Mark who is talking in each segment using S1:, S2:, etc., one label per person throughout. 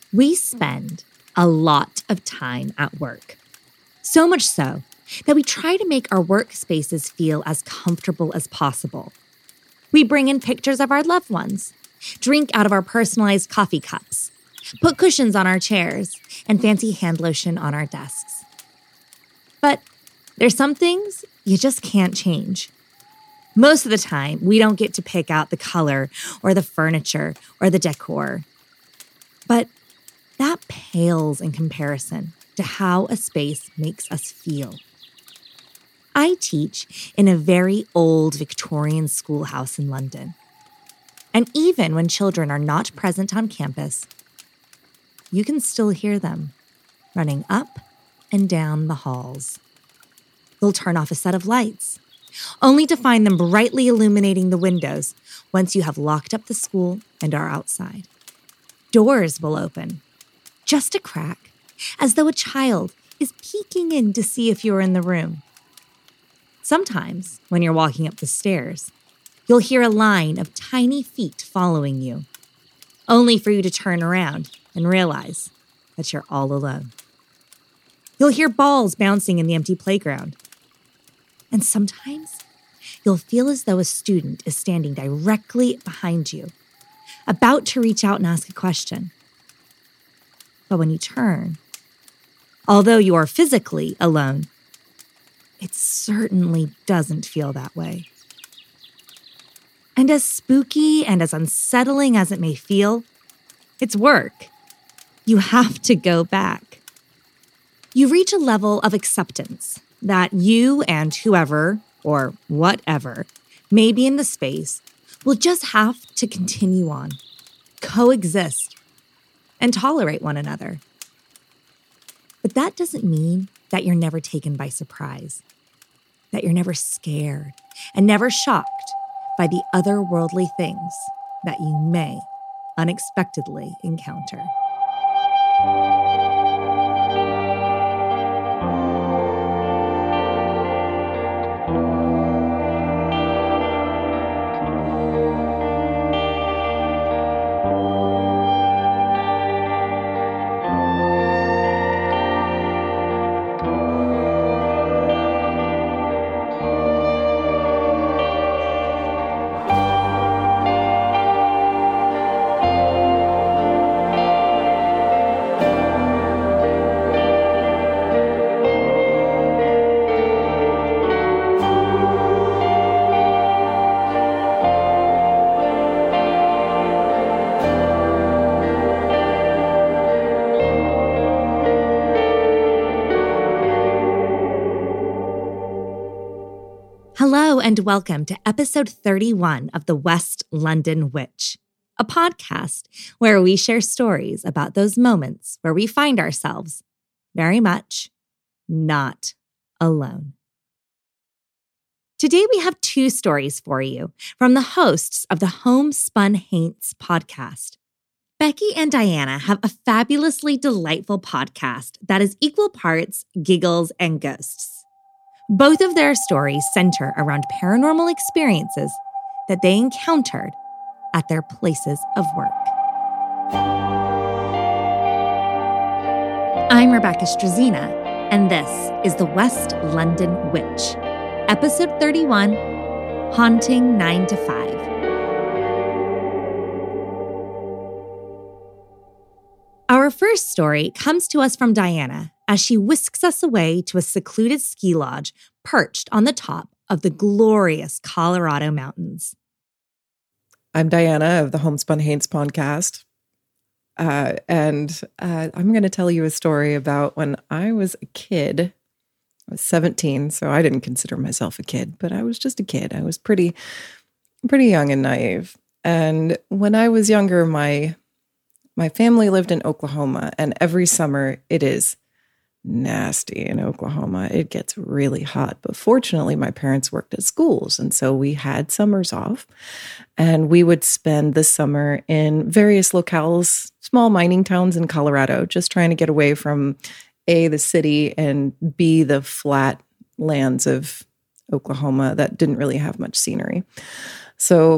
S1: We spend a lot of time at work. So much so that we try to make our workspaces feel as comfortable as possible. We bring in pictures of our loved ones, drink out of our personalized coffee cups, put cushions on our chairs, and fancy hand lotion on our desks. But there's some things you just can't change. Most of the time, we don't get to pick out the color or the furniture or the decor. But that pales in comparison to how a space makes us feel. I teach in a very old Victorian schoolhouse in London. And even when children are not present on campus, you can still hear them running up and down the halls. They'll turn off a set of lights, only to find them brightly illuminating the windows once you have locked up the school and are outside. Doors will open, just a crack, as though a child is peeking in to see if you're in the room. Sometimes, when you're walking up the stairs, you'll hear a line of tiny feet following you, only for you to turn around and realize that you're all alone. You'll hear balls bouncing in the empty playground. And sometimes, you'll feel as though a student is standing directly behind you, about to reach out and ask a question. But when you turn, although you are physically alone, it certainly doesn't feel that way. And as spooky and as unsettling as it may feel, it's work. You have to go back. You reach a level of acceptance that you and whoever, or whatever, may be in the space will just have to continue on, coexist, and tolerate one another. But that doesn't mean that you're never taken by surprise, that you're never scared and never shocked by the otherworldly things that you may unexpectedly encounter. Hello and welcome to episode 31 of The West London Witch, a podcast where we share stories about those moments where we find ourselves very much not alone. Today we have two stories for you from the hosts of the Homespun Haints podcast. Becky and Diana have a fabulously delightful podcast that is equal parts giggles and ghosts. Both of their stories center around paranormal experiences that they encountered at their places of work. I'm Rebecca Strazina, and this is The West London Witch, episode 31, Haunting 9 to 5. Our first story comes to us from Diana as she whisks us away to a secluded ski lodge perched on the top of the glorious Colorado mountains.
S2: I'm Diana of the Homespun Haints podcast, and I'm going to tell you a story about when I was a kid. I was 17, so I didn't consider myself a kid, but I was just a kid. I was pretty young and naive. And when I was younger, my family lived in Oklahoma, and every summer it is nasty in Oklahoma. It gets really hot. But fortunately, my parents worked at schools, and so we had summers off. And we would spend the summer in various locales, small mining towns in Colorado, just trying to get away from A, the city, and B, the flat lands of Oklahoma that didn't really have much scenery. So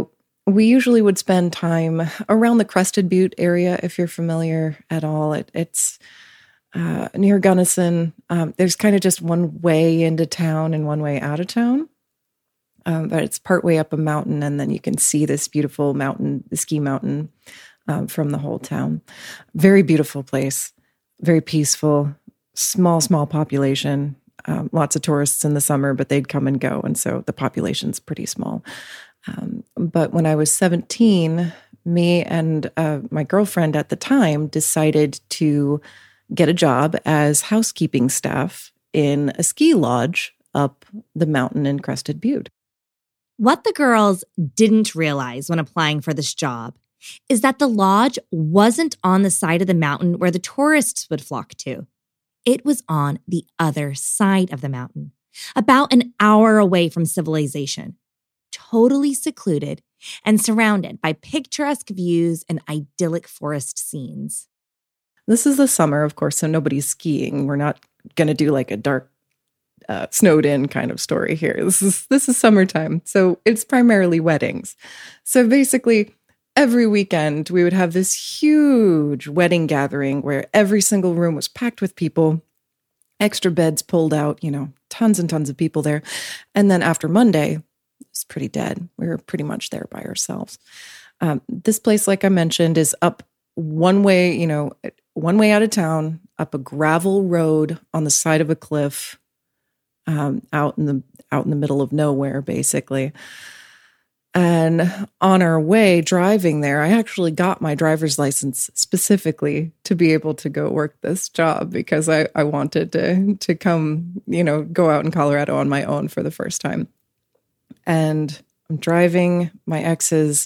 S2: We usually would spend time around the Crested Butte area, if you're familiar at all. It's near Gunnison. There's kind of just one way into town and one way out of town. But it's partway up a mountain, and then you can see this beautiful mountain, the ski mountain, from the whole town. Very beautiful place, very peaceful, small population. Lots of tourists in the summer, but they'd come and go, and so the population's pretty small. But when I was 17, me and my girlfriend at the time decided to get a job as housekeeping staff in a ski lodge up the mountain in Crested Butte.
S1: What the girls didn't realize when applying for this job is that the lodge wasn't on the side of the mountain where the tourists would flock to. It was on the other side of the mountain, about an hour away from civilization, totally secluded and surrounded by picturesque views and idyllic forest scenes.
S2: This is the summer, of course, so nobody's skiing. We're not going to do like a dark, snowed in kind of story here. This is summertime, so it's primarily weddings. So basically, every weekend we would have this huge wedding gathering where every single room was packed with people, extra beds pulled out, tons and tons of people there. And then after Monday, it's pretty dead. We were pretty much there by ourselves. This place, like I mentioned, is up one way out of town, up a gravel road on the side of a cliff, out in the middle of nowhere, basically. And on our way driving there, I actually got my driver's license specifically to be able to go work this job because I wanted to come, go out in Colorado on my own for the first time. And I'm driving my ex's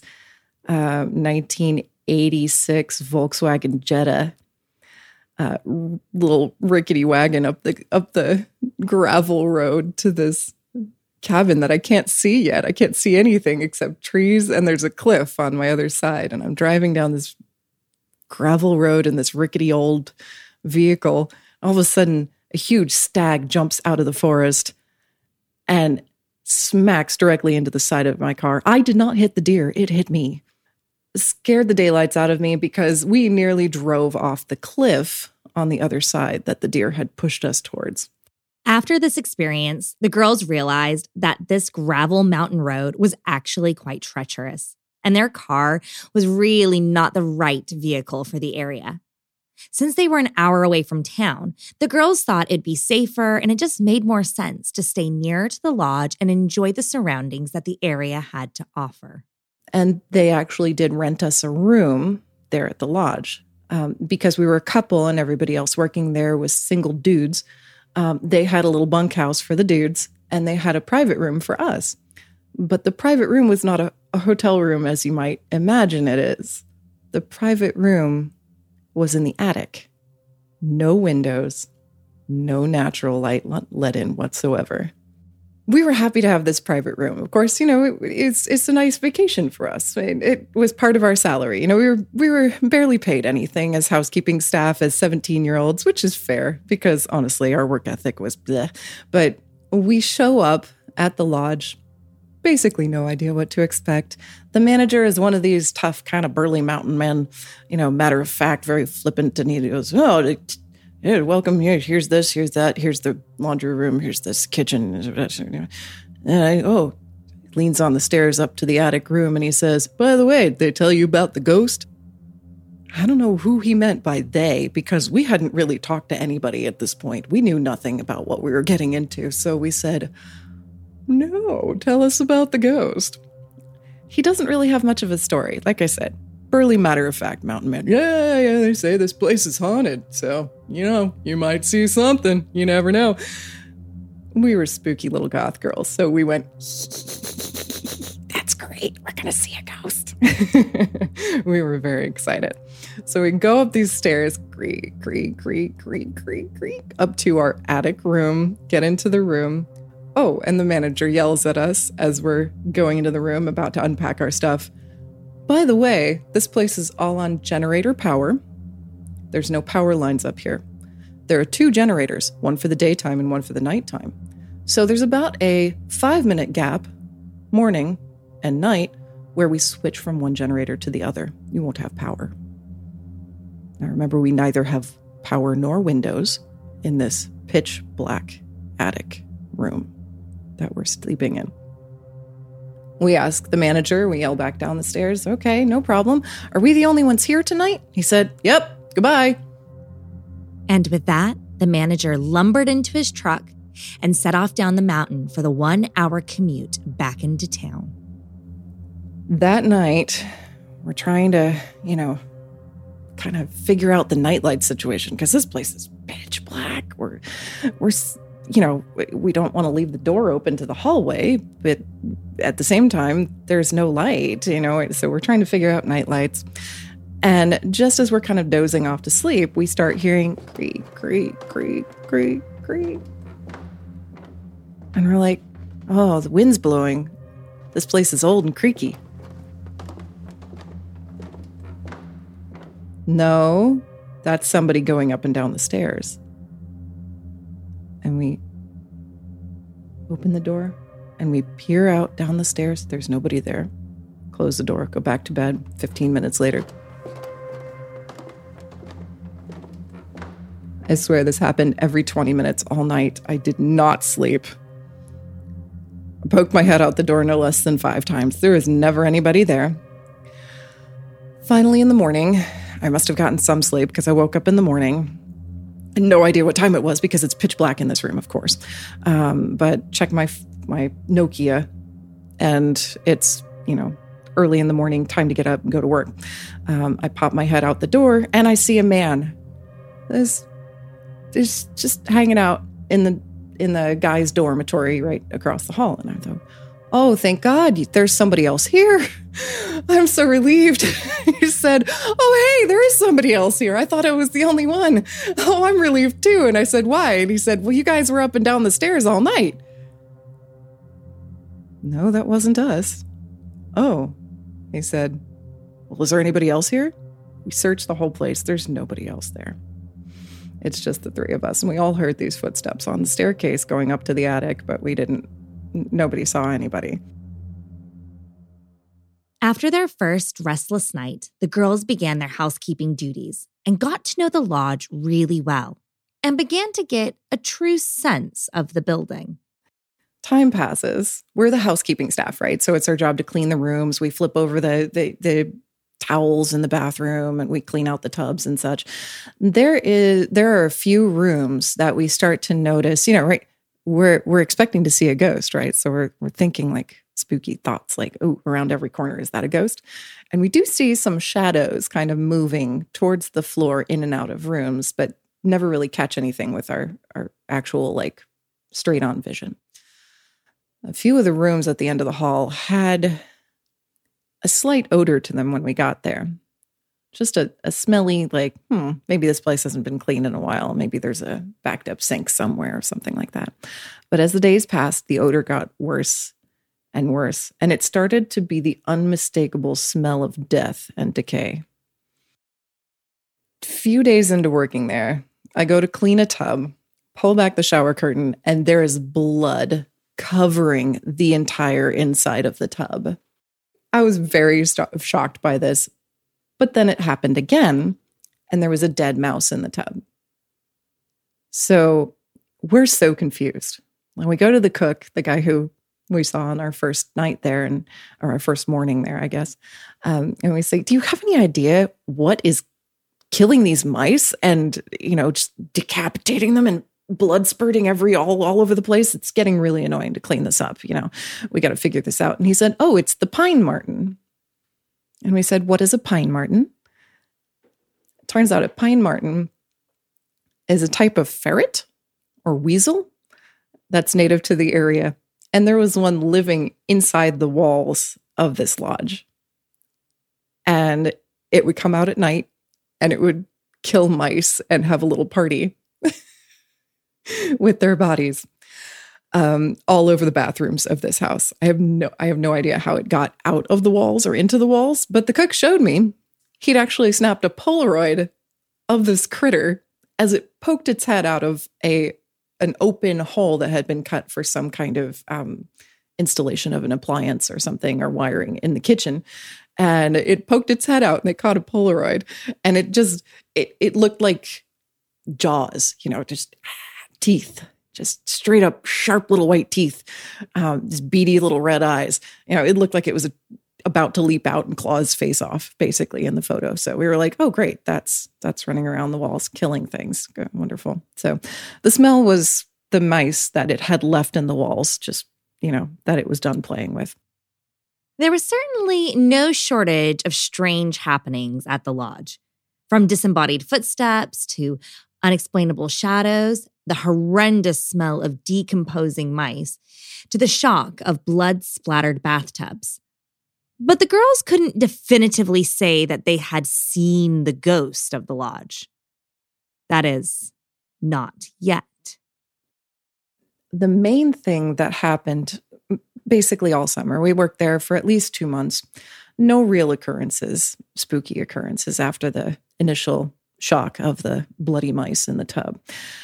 S2: 1986 Volkswagen Jetta, little rickety wagon up the gravel road to this cabin that I can't see yet. I can't see anything except trees, and there's a cliff on my other side. And I'm driving down this gravel road in this rickety old vehicle. All of a sudden, a huge stag jumps out of the forest and smacks directly into the side of my car. I did not hit the deer. It hit me. Scared the daylights out of me because we nearly drove off the cliff on the other side that the deer had pushed us towards.
S1: After this experience, the girls realized that this gravel mountain road was actually quite treacherous, and their car was really not the right vehicle for the area. Since they were an hour away from town, the girls thought it'd be safer, and it just made more sense to stay nearer to the lodge and enjoy the surroundings that the area had to offer.
S2: And they actually did rent us a room there at the lodge. Because we were a couple and everybody else working there was single dudes. They had a little bunkhouse for the dudes, and they had a private room for us. But the private room was not a hotel room as you might imagine it is. The private room was in the attic. No windows, no natural light let in whatsoever. We were happy to have this private room. Of course, it's a nice vacation for us. It was part of our salary. We were barely paid anything as housekeeping staff as 17-year-olds, which is fair because honestly, our work ethic was bleh. But we show up at the lodge, basically no idea what to expect. The manager is one of these tough, kind of burly mountain men, matter of fact, very flippant, and he goes, "Oh, yeah, welcome. Here's this, here's that, here's the laundry room, here's this kitchen." And leans on the stairs up to the attic room and he says, "By the way, did they tell you about the ghost?" I don't know who he meant by they, because we hadn't really talked to anybody at this point. We knew nothing about what we were getting into. So we said, "No, tell us about the ghost." He doesn't really have much of a story. Like I said, burly matter-of-fact mountain man. Yeah, they say this place is haunted. So, you might see something. You never know. We were spooky little goth girls. So we went, "That's great. We're going to see a ghost." We were very excited. So we go up these stairs, creak, creak, creak, creak, creak, creak, up to our attic room, get into the room. Oh, and the manager yells at us as we're going into the room, about to unpack our stuff. "By the way, this place is all on generator power. There's no power lines up here. There are 2 generators, one for the daytime and one for the nighttime. So there's about a 5-minute gap, morning and night, where we switch from one generator to the other. You won't have power. Now remember, we neither have power nor windows in this pitch black attic room that we're sleeping in. We ask the manager, we yell back down the stairs, okay, no problem. Are we the only ones here tonight? He said, yep, goodbye.
S1: And with that, the manager lumbered into his truck and set off down the mountain for the 1-hour commute back into town.
S2: That night, we're trying to, kind of figure out the nightlight situation because this place is pitch black. We're we don't want to leave the door open to the hallway, but at the same time, there's no light, so we're trying to figure out night lights. And just as we're kind of dozing off to sleep, we start hearing creak, creak, creak, creak, creak. And we're like, oh, the wind's blowing. This place is old and creaky. No, that's somebody going up and down the stairs. And we open the door and we peer out down the stairs. There's nobody there. Close the door, go back to bed. 15 minutes later. I swear this happened every 20 minutes all night. I did not sleep. I poked my head out the door no less than 5 times. There was never anybody there. Finally, in the morning, I must have gotten some sleep because I woke up in the morning. No idea what time it was because it's pitch black in this room, of course. But check my Nokia, and it's, early in the morning, time to get up and go to work. I pop my head out the door, and I see a man. There's just hanging out in the guy's dormitory right across the hall. And I thought, oh, thank God, there's somebody else here. I'm so relieved. He said, oh, hey, there is somebody else here. I thought I was the only one. Oh, I'm relieved too. And I said, why? And he said, well, you guys were up and down the stairs all night. No, that wasn't us. Oh, he said, well, is there anybody else here? We searched the whole place. There's nobody else there. It's just the 3 of us. And we all heard these footsteps on the staircase going up to the attic, but nobody saw anybody.
S1: After their first restless night, the girls began their housekeeping duties and got to know the lodge really well and began to get a true sense of the building.
S2: Time passes. We're the housekeeping staff, right? So it's our job to clean the rooms. We flip over the towels in the bathroom and we clean out the tubs and such. There are a few rooms that we start to notice, right? We're expecting to see a ghost, right? So we're thinking like spooky thoughts like, oh, around every corner, is that a ghost? And we do see some shadows kind of moving towards the floor in and out of rooms, but never really catch anything with our actual like straight on vision. A few of the rooms at the end of the hall had a slight odor to them when we got there. Just a smelly, like, maybe this place hasn't been cleaned in a while. Maybe there's a backed up sink somewhere or something like that. But as the days passed, the odor got worse and worse, and it started to be the unmistakable smell of death and decay. A few days into working there, I go to clean a tub, pull back the shower curtain, and there is blood covering the entire inside of the tub. I was very shocked by this, but then it happened again, and there was a dead mouse in the tub. So we're so confused. When we go to the cook, the guy who we saw on our first night there, or our first morning there, I guess, and we say, do you have any idea what is killing these mice and, just decapitating them and blood spurting all over the place? It's getting really annoying to clean this up. We got to figure this out. And he said, oh, it's the pine marten. And we said, what is a pine marten? It turns out a pine marten is a type of ferret or weasel that's native to the area. And there was one living inside the walls of this lodge. And it would come out at night and it would kill mice and have a little party with their bodies all over the bathrooms of this house. I have no idea how it got out of the walls or into the walls, but the cook showed me he'd actually snapped a Polaroid of this critter as it poked its head out of an open hole that had been cut for some kind of installation of an appliance or something or wiring in the kitchen. And it poked its head out and it caught a Polaroid. And it looked like Jaws, just teeth, just straight up sharp little white teeth, just beady little red eyes. It looked like it was about to leap out and claw his face off, basically, in the photo. So we were like, oh, great, that's running around the walls, killing things. Good, wonderful. So the smell was the mice that it had left in the walls, just, that it was done playing with.
S1: There was certainly no shortage of strange happenings at the lodge. From disembodied footsteps to unexplainable shadows, the horrendous smell of decomposing mice, to the shock of blood-splattered bathtubs. But the girls couldn't definitively say that they had seen the ghost of the lodge. That is, not yet.
S2: The main thing that happened basically all summer, we worked there for at least 2 months. No real occurrences, spooky occurrences after the initial shock of the bloody mice in the tub.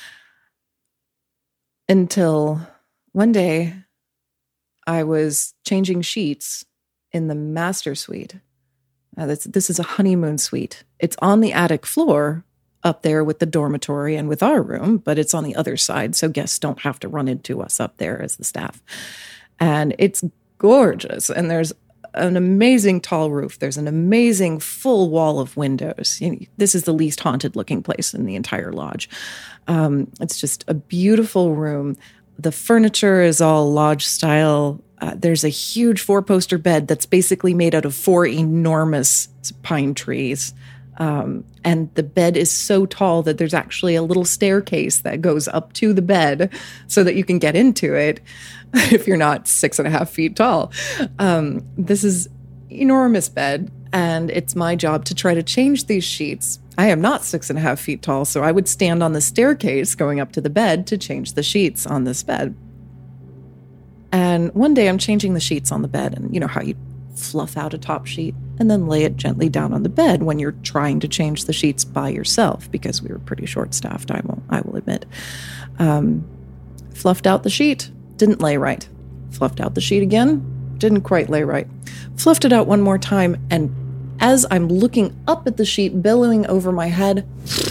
S2: Until one day, I was changing sheets in the master suite. This is a honeymoon suite. It's on the attic floor up there with the dormitory and with our room, but it's on the other side, so guests don't have to run into us up there as the staff. And it's gorgeous, and there's an amazing tall roof. There's an amazing full wall of windows. This is the least haunted looking place in the entire lodge. It's just a beautiful room. The furniture is all lodge style. There's a huge 4-poster bed that's basically made out of 4 enormous pine trees. And the bed is so tall that there's actually a little staircase that goes up to the bed so that you can get into it if you're not 6.5 feet tall. This is enormous bed, and it's my job to try to change these sheets. I am not 6.5 feet tall, so I would stand on the staircase going up to the bed to change the sheets on this bed. And one day I'm changing the sheets on the bed, and you know how you fluff out a top sheet and then lay it gently down on the bed when you're trying to change the sheets by yourself, because we were pretty short-staffed, I will admit. Fluffed out the sheet, didn't lay right. Fluffed out the sheet again, didn't quite lay right. Fluffed it out one more time, and as I'm looking up at the sheet billowing over my head,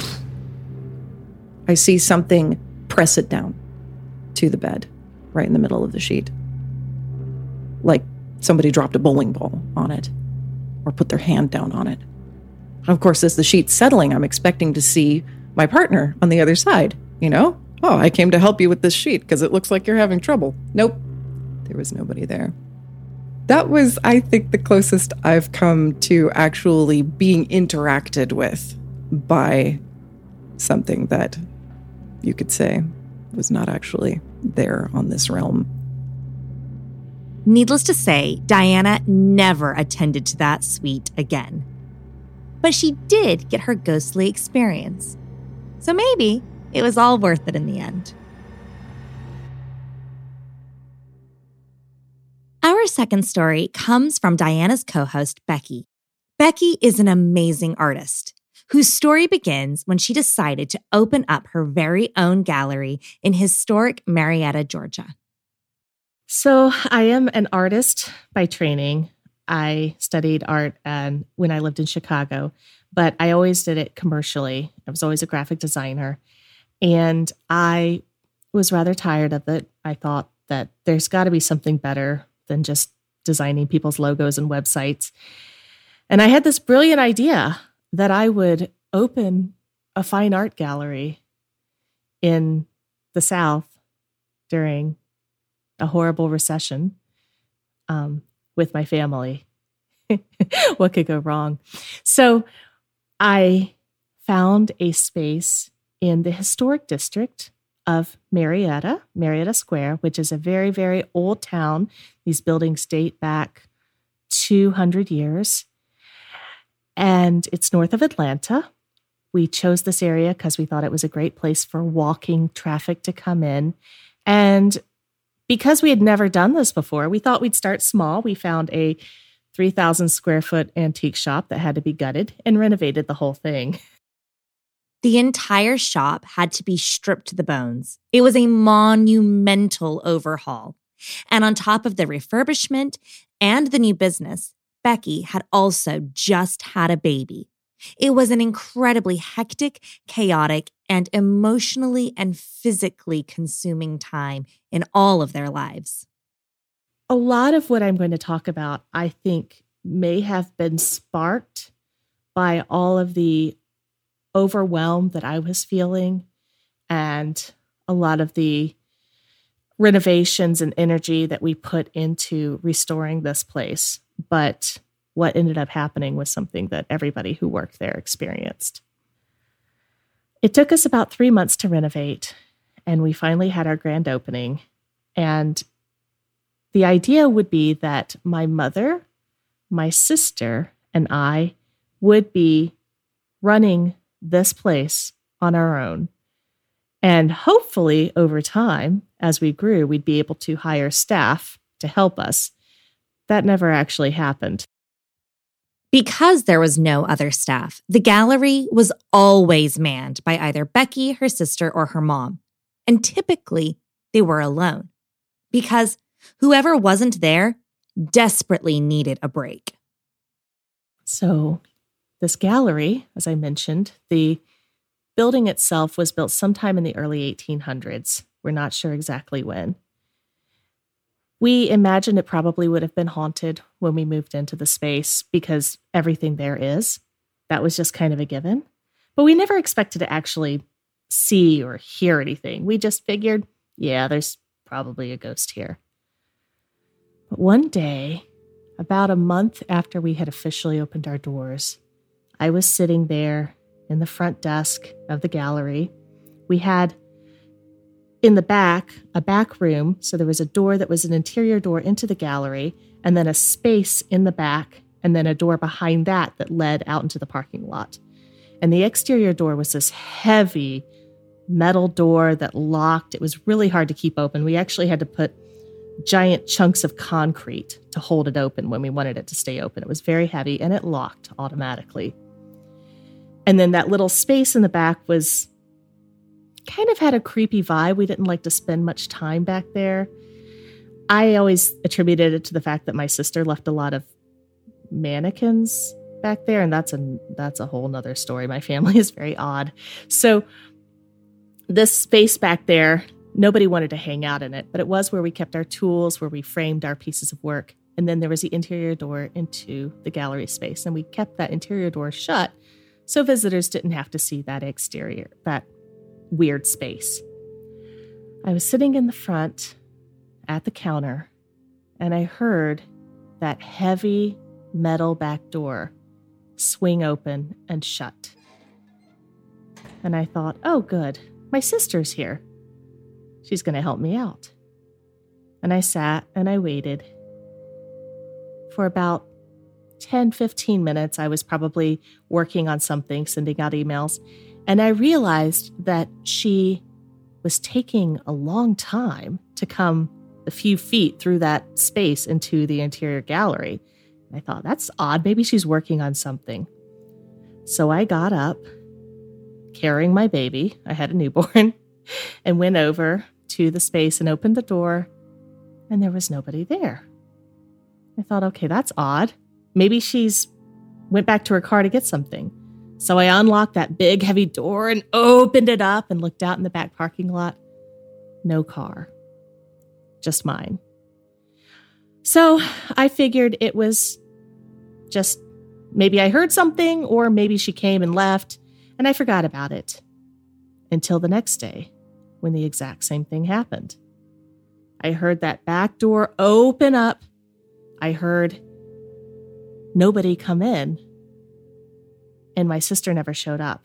S2: I see something press it down to the bed right in the middle of the sheet. Like somebody dropped a bowling ball on it or put their hand down on it. And of course, as the sheet's settling, I'm expecting to see my partner on the other side, Oh, I came to help you with this sheet because it looks like you're having trouble. Nope, there was nobody there. That was, I think, the closest I've come to actually being interacted with by something that you could say was not actually there on this realm.
S1: Needless to say, Diana never attended to that suite again. But she did get her ghostly experience. So maybe it was all worth it in the end. Our second story comes from Diana's co-host, Becky. Becky is an amazing artist whose story begins when she decided to open up her very own gallery in historic Marietta, Georgia.
S3: So I am an artist by training. I studied art when I lived in Chicago, but I always did it commercially. I was always a graphic designer, and I was rather tired of it. I thought that there's got to be something better than just designing people's logos and websites. And I had this brilliant idea that I would open a fine art gallery in the South during a horrible recession with my family. What could go wrong? So I found a space in the historic district of Marietta Square, which is a very, very old town. These buildings date back 200 years. And it's north of Atlanta. We chose this area because we thought it was a great place for walking traffic to come in. And because we had never done this before, we thought we'd start small. We found a 3,000 square foot antique shop that had to be gutted and renovated the whole thing.
S1: The entire shop had to be stripped to the bones. It was a monumental overhaul. And on top of the refurbishment and the new business, Becky had also just had a baby. It was an incredibly hectic, chaotic, and emotionally and physically consuming time in all of their lives.
S3: A lot of what I'm going to talk about, I think, may have been sparked by all of the overwhelm that I was feeling and a lot of the renovations and energy that we put into restoring this place. But what ended up happening was something that everybody who worked there experienced. It took us about 3 months to renovate, and we finally had our grand opening. And the idea would be that my mother, my sister, and I would be running this place on our own. And hopefully, over time, as we grew, we'd be able to hire staff to help us. That never actually happened.
S1: Because there was no other staff, the gallery was always manned by either Becky, her sister, or her mom. And typically, they were alone. Because whoever wasn't there desperately needed a break.
S3: So, this gallery, as I mentioned, the building itself was built sometime in the early 1800s. We're not sure exactly when. We imagine it probably would have been haunted when we moved into the space because everything there is. That was just kind of a given. But we never expected to actually see or hear anything. We just figured, yeah, there's probably a ghost here. But one day, about a month after we had officially opened our doors, I was sitting there in the front desk of the gallery. We had in the back, a back room. So there was a door that was an interior door into the gallery, and then a space in the back, and then a door behind that that led out into the parking lot. And the exterior door was this heavy metal door that locked. It was really hard to keep open. We actually had to put giant chunks of concrete to hold it open when we wanted it to stay open. It was very heavy, and it locked automatically. And then that little space in the back was kind of had a creepy vibe. We didn't like to spend much time back there. I always attributed it to the fact that my sister left a lot of mannequins back there, and that's a whole nother story. My family is very odd. So this space back there, nobody wanted to hang out in it, but it was where we kept our tools, where we framed our pieces of work. And then there was the interior door into the gallery space, and we kept that interior door shut so visitors didn't have to see that exterior, that weird space. I was sitting in the front at the counter, and I heard that heavy metal back door swing open and shut. And I thought, oh, good, my sister's here. She's going to help me out. And I sat and I waited. For about 10, 15 minutes, I was probably working on something, sending out emails. And I realized that she was taking a long time to come a few feet through that space into the interior gallery. And I thought, that's odd. Maybe she's working on something. So I got up, carrying my baby. I had a newborn, and went over to the space and opened the door, and there was nobody there. I thought, okay, that's odd. Maybe she's went back to her car to get something. So I unlocked that big, heavy door and opened it up and looked out in the back parking lot. No car. Just mine. So I figured it was just maybe I heard something, or maybe she came and left, and I forgot about it. Until the next day, when the exact same thing happened. I heard that back door open up. I heard nobody come in. And my sister never showed up.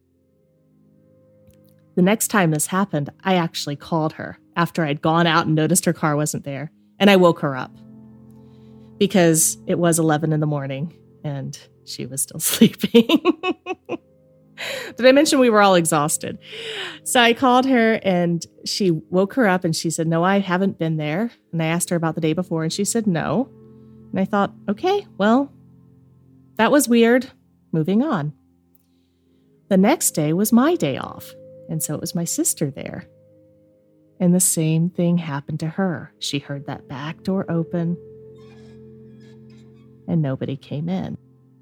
S3: The next time this happened, I actually called her after I'd gone out and noticed her car wasn't there. And I woke her up because it was 11 in the morning and she was still sleeping. Did I mention we were all exhausted? So I called her and she woke her up and she said, no, I haven't been there. And I asked her about the day before and she said no. And I thought, okay, well, that was weird. Moving on. The next day was my day off, and so it was my sister there. And the same thing happened to her. She heard that back door open, and nobody came in.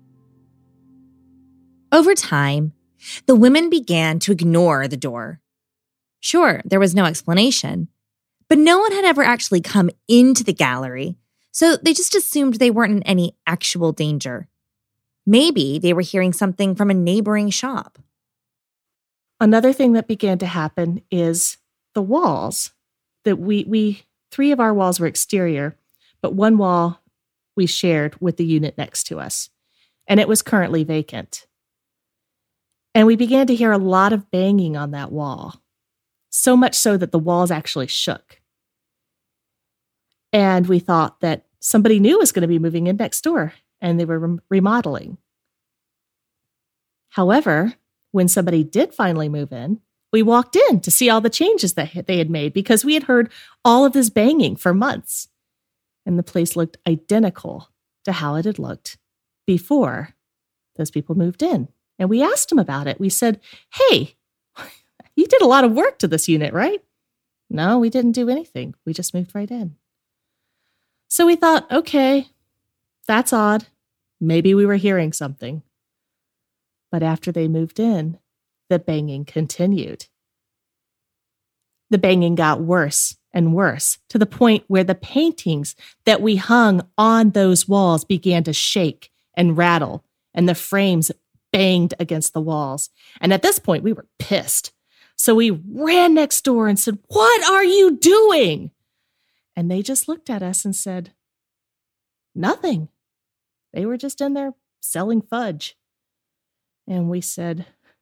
S1: Over time, the women began to ignore the door. Sure, there was no explanation, but no one had ever actually come into the gallery, so they just assumed they weren't in any actual danger. Maybe they were hearing something from a neighboring shop.
S3: Another thing that began to happen is the walls. That we 3 of our walls were exterior, but one wall we shared with the unit next to us, and it was currently vacant. And we began to hear a lot of banging on that wall, so much so that the walls actually shook. And we thought that somebody new was going to be moving in next door, and they were remodeling. However, when somebody did finally move in, we walked in to see all the changes that they had made because we had heard all of this banging for months. And the place looked identical to how it had looked before those people moved in. And we asked them about it. We said, "Hey, you did a lot of work to this unit, right?" "No, we didn't do anything. We just moved right in." So we thought, okay, that's odd. Maybe we were hearing something. But after they moved in, the banging continued. The banging got worse and worse to the point where the paintings that we hung on those walls began to shake and rattle, and the frames banged against the walls. And at this point, we were pissed. So we ran next door and said, "What are you doing?" And they just looked at us and said, "Nothing. They were just in there selling fudge." And we said,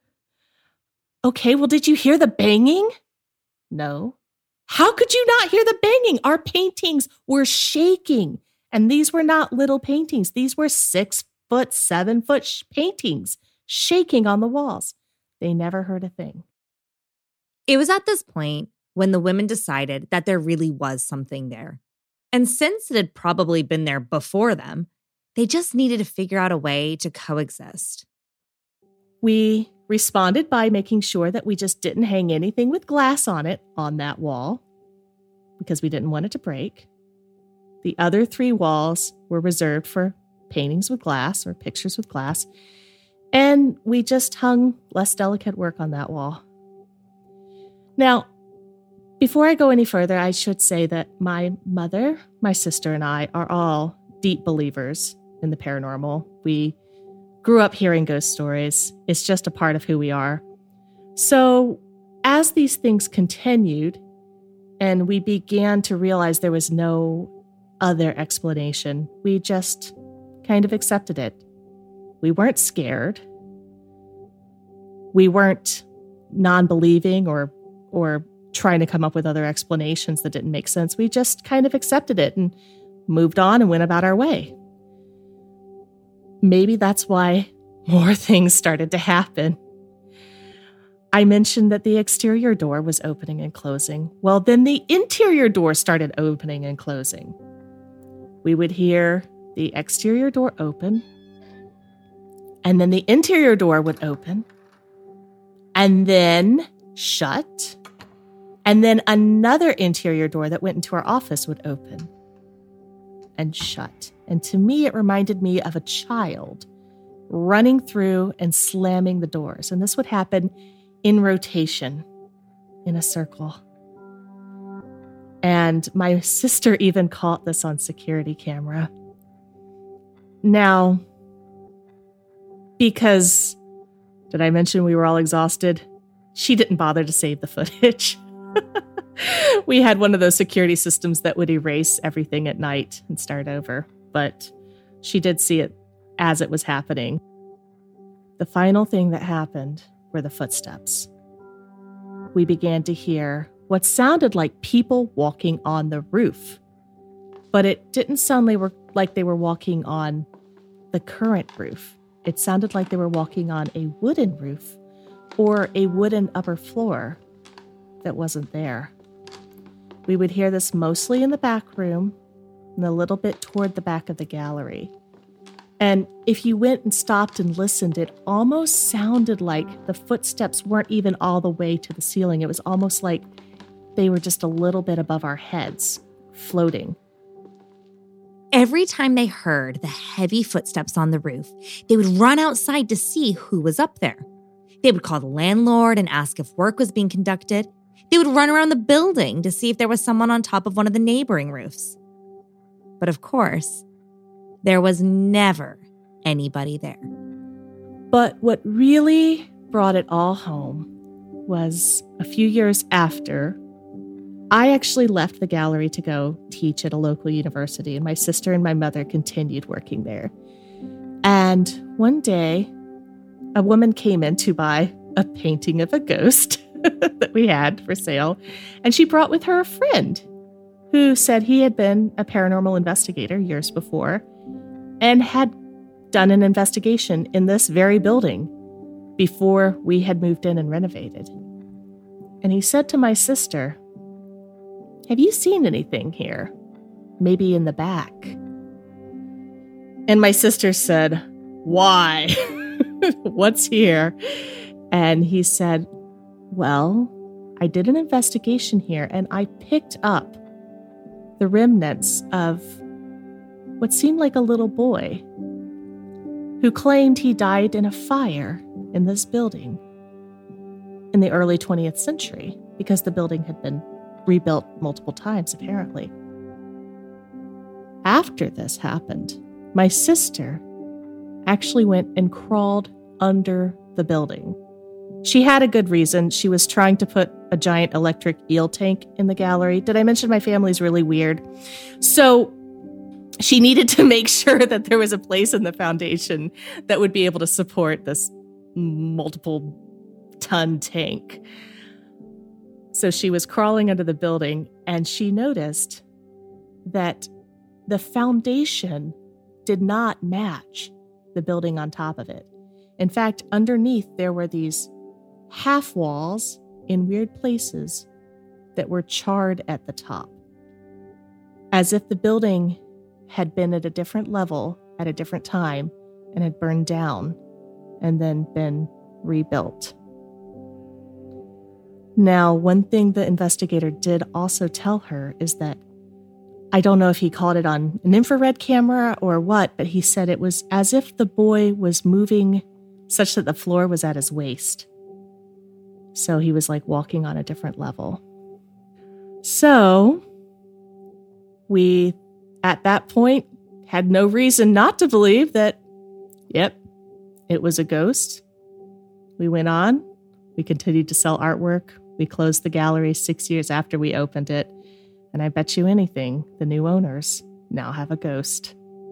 S3: "Okay, well, did you hear the banging?" "No." "How could you not hear the banging? Our paintings were shaking. And these were not little paintings. These were 6-foot, 7-foot paintings shaking on the walls." They never heard a thing.
S1: It was at this point when the women decided that there really was something there. And since it had probably been there before them, they just needed to figure out a way to coexist.
S3: We responded by making sure that we just didn't hang anything with glass on it on that wall because we didn't want it to break. The other 3 walls were reserved for paintings with glass or pictures with glass, and we just hung less delicate work on that wall. Now, before I go any further, I should say that my mother, my sister, and I are all deep believers in the paranormal. We grew up hearing ghost stories. It's just a part of who we are. So as these things continued and we began to realize there was no other explanation, we just kind of accepted it. We weren't scared. We weren't non-believing or trying to come up with other explanations that didn't make sense. We just kind of accepted it and moved on and went about our way. Maybe that's why more things started to happen. I mentioned that the exterior door was opening and closing. Well, then the interior door started opening and closing. We would hear the exterior door open, and then the interior door would open, and then shut, and then another interior door that went into our office would open and shut. And to me, it reminded me of a child running through and slamming the doors. And this would happen in rotation, in a circle. And my sister even caught this on security camera. Now, because, did I mention we were all exhausted? She didn't bother to save the footage. We had one of those security systems that would erase everything at night and start over. But she did see it as it was happening. The final thing that happened were the footsteps. We began to hear what sounded like people walking on the roof, but it didn't sound like they were walking on the current roof. It sounded like they were walking on a wooden roof or a wooden upper floor that wasn't there. We would hear this mostly in the back room and a little bit toward the back of the gallery. And if you went and stopped and listened, it almost sounded like the footsteps weren't even all the way to the ceiling. It was almost like they were just a little bit above our heads, floating.
S1: Every time they heard the heavy footsteps on the roof, they would run outside to see who was up there. They would call the landlord and ask if work was being conducted. They would run around the building to see if there was someone on top of one of the neighboring roofs. But of course, there was never anybody there.
S3: But what really brought it all home was a few years after, I actually left the gallery to go teach at a local university, and my sister and my mother continued working there. And one day, a woman came in to buy a painting of a ghost that we had for sale, and she brought with her a friend who said he had been a paranormal investigator years before and had done an investigation in this very building before we had moved in and renovated. And he said to my sister, "Have you seen anything here? Maybe in the back?" And my sister said, "Why? What's here?" And he said, "Well, I did an investigation here and I picked up the remnants of what seemed like a little boy who claimed he died in a fire in this building in the early 20th century because the building had been rebuilt multiple times, apparently." After this happened, my sister actually went and crawled under the building. She had a good reason. She was trying to put a giant electric eel tank in the gallery. Did I mention my family's really weird? So she needed to make sure that there was a place in the foundation that would be able to support this multiple ton tank. So she was crawling under the building, and she noticed that the foundation did not match the building on top of it. In fact, underneath there were these half walls in weird places that were charred at the top, as if the building had been at a different level at a different time and had burned down and then been rebuilt. Now, one thing the investigator did also tell her is that, I don't know if he caught it on an infrared camera or what, but he said it was as if the boy was moving such that the floor was at his waist. So he was like walking on a different level. So we, at that point, had no reason not to believe that, yep, it was a ghost. We went on. We continued to sell artwork. We closed the gallery 6 years after we opened it. And I bet you anything, the new owners now have a ghost.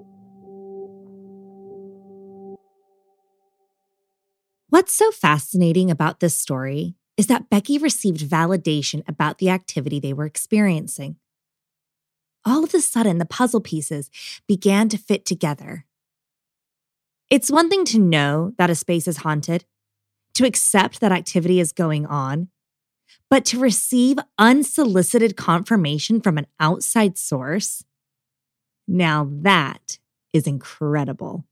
S1: What's so fascinating about this story is that Becky received validation about the activity they were experiencing. All of a sudden, the puzzle pieces began to fit together. It's one thing to know that a space is haunted, to accept that activity is going on, but to receive unsolicited confirmation from an outside source, now that is incredible.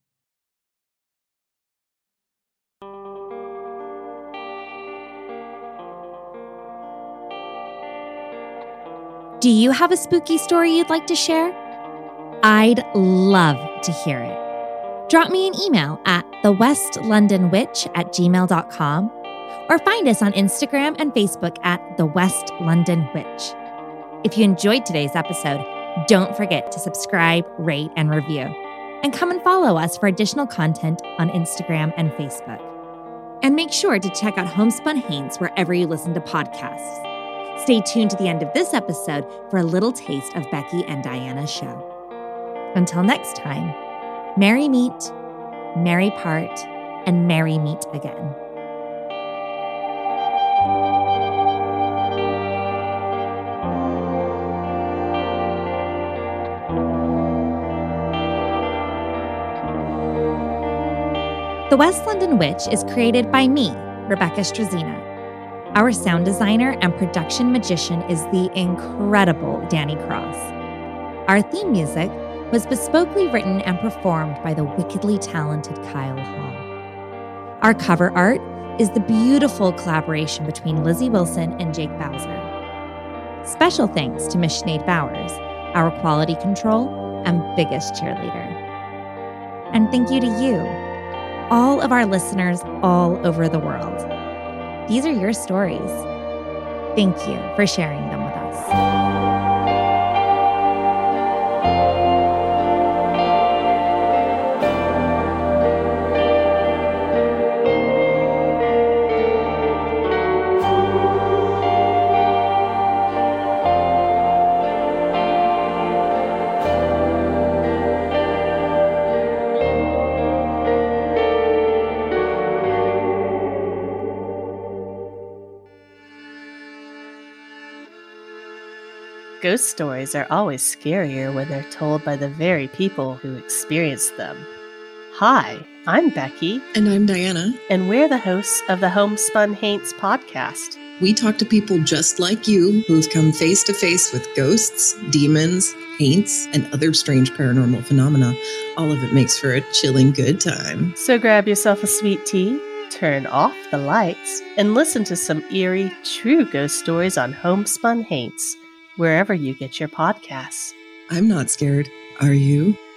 S1: Do you have a spooky story you'd like to share? I'd love to hear it. Drop me an email at thewestlondonwitch@gmail.com or find us on Instagram and Facebook at The West London Witch. If you enjoyed today's episode, don't forget to subscribe, rate, and review. And come and follow us for additional content on Instagram and Facebook. And make sure to check out Homespun Haints wherever you listen to podcasts. Stay tuned to the end of this episode for a little taste of Becky and Diana's show. Until next time, merry meet, merry part, and merry meet again. The West London Witch is created by me, Rebecca Strazina. Our sound designer and production magician is the incredible Danny Cross. Our theme music was bespokely written and performed by the wickedly talented Kyle Hall. Our cover art is the beautiful collaboration between Lizzie Wilson and Jake Bowser. Special thanks to Miss Sinead Bowers, our quality control and biggest cheerleader. And thank you to you, all of our listeners all over the world. These are your stories. Thank you for sharing them with us.
S3: Ghost stories are always scarier when they're told by the very people who experienced them. Hi, I'm Becky.
S4: And I'm Diana.
S3: And we're the hosts of the Homespun Haints podcast.
S4: We talk to people just like you who've come face to face with ghosts, demons, haints, and other strange paranormal phenomena. All of it makes for a chilling good time.
S3: So grab yourself a sweet tea, turn off the lights, and listen to some eerie, true ghost stories on Homespun Haints, wherever you get your podcasts.
S4: I'm not scared. Are you?